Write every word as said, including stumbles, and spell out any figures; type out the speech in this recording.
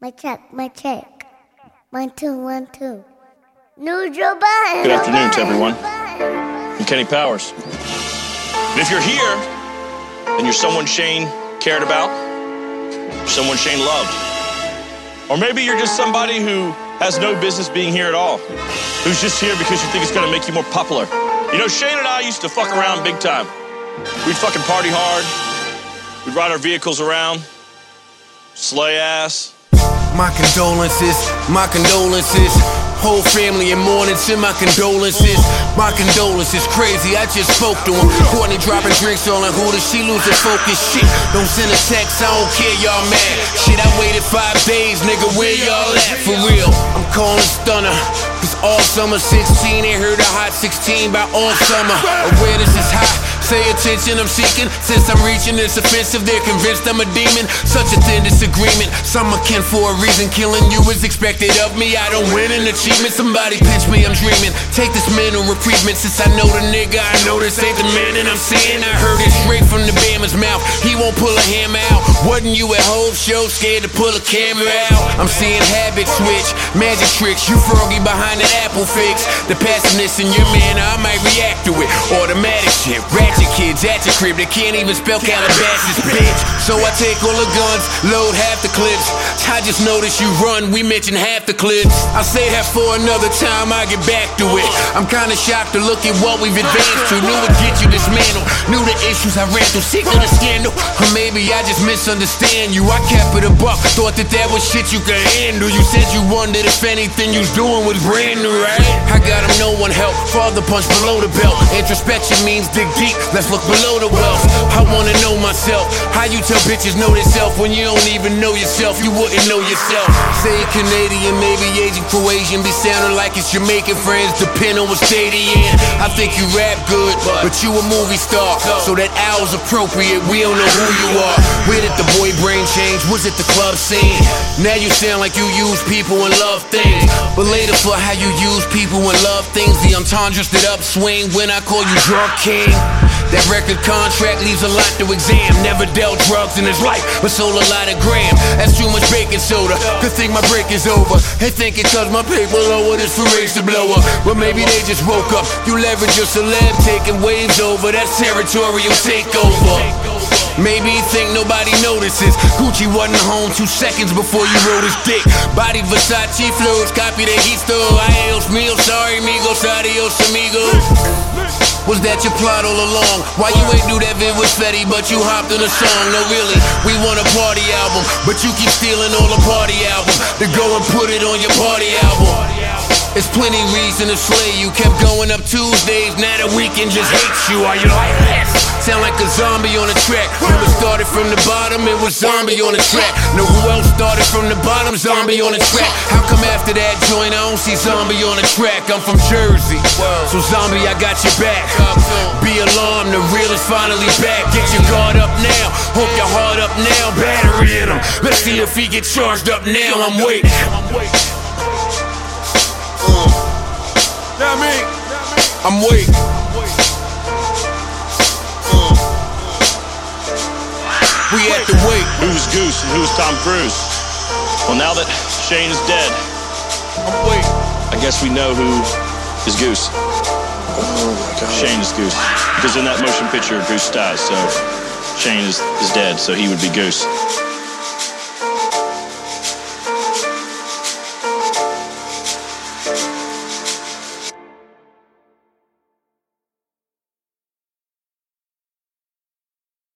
My check, my check. One, two, one, two. Neutral button. Good afternoon to everyone. I'm Kenny Powers. And if you're here, then you're someone Shane cared about, someone Shane loved. Or maybe you're just somebody who has no business being here at all, who's just here because you think it's gonna make you more popular. You know, Shane and I used to fuck around big time. We'd fucking party hard. We'd ride our vehicles around, slay ass. My condolences, my condolences. Whole family in mourning, send my condolences. My condolences, crazy, I just spoke to him. Courtney dropping drinks on her hooter, she losing focus. Shit, don't send a text, I don't care, y'all mad. Shit, I waited five days, nigga, where y'all at? For real, I'm calling Stunner. Cause all summer sixteen, ain't heard a hot sixteen by all summer. Awareness is high, say attention I'm seeking. Since I'm reaching, it's offensive, they're convinced I'm a demon. Such a thin disagreement, some akin for a reason. Killing you is expected of me, I don't win an achievement. Somebody pinch me, I'm dreaming. Take this mental reprievement, since I know the nigga, I know this ain't the man that I'm seeing. I heard it straight from the Bama's mouth, he won't pull a hammer out. Wasn't you at Hove show, scared to pull a camera out? I'm seeing habit switch, magic tricks, you froggy behind that apple fix. The passiveness in your man, I might react to it. Automatic shit, ratchet kids at your crib, they can't even spell Calabasas, bitch. So I take all the guns, load half the clips. I just noticed you run, we mentioned half the clips. I'll say that for another time, I get back to it. I'm kinda shocked to look at what we've advanced to. Knew it'd get you dismantled, knew the issues I ran through, sick of the scandal. Or maybe I just misunderstand you. I kept it a buck, thought that that was shit you could handle. You said you wondered if anything you was doing was brand new, right? I got him, no one help, father punch below the belt. Introspection means dig deep, let's look below the wealth. I wanna know myself, how you tell bitches know themselves when you don't even know yourself, you wouldn't know yourself. Say Canadian, maybe Asian, Croatian, be sounding like it's Jamaican friends, depend on what state he in. I think you rap good, but you a movie star, so that owl's appropriate, we don't know who you are. Where did the boy brain change, was it the club scene? Now you sound like you use people and love things, but later for how you use people and love things, the entendres that upswing when I call you drunk king. That record contract leaves a lot to exam. Never dealt drugs in his life, but sold a lot of gram. That's too much baking soda, could think my break is over. They think it cause my paper lower, this for race to blow up. But maybe they just woke up, you leverage your celeb, taking waves over. That's territorial takeover. Maybe you think nobody notices. Gucci wasn't home two seconds before you wrote his dick. Body Versace flows, copy that he stole. Adios mio, sorry amigos, adios amigos. Was that your plot all along? Why you ain't do that vid with Fetty, but you hopped in a song? No really, we want a party album, but you keep stealing all the party albums to go and put it on your party album. It's plenty reason to slay you. Kept going up Tuesdays, now the weekend just hates you. Are you like this? Sound like a zombie on a track. Remember started from the bottom, it was zombie on the track. Know who else started from the bottom? Zombie on the track. How come after that joint I don't see zombie on the track? I'm from Jersey, so zombie I got your back. Be alarmed, the real is finally back. Get your guard up now, hope your heart up now. Battery in him, let's see if he get charged up now. I'm waiting. That me, I'm waiting. Uh. We at the wait. Who's Goose and who's Tom Cruise? Well, now that Shane is dead, I'm waiting. I guess we know who is Goose. Oh my God. Shane is Goose. Because in that motion picture, Goose dies, so Shane is, is dead, so he would be Goose.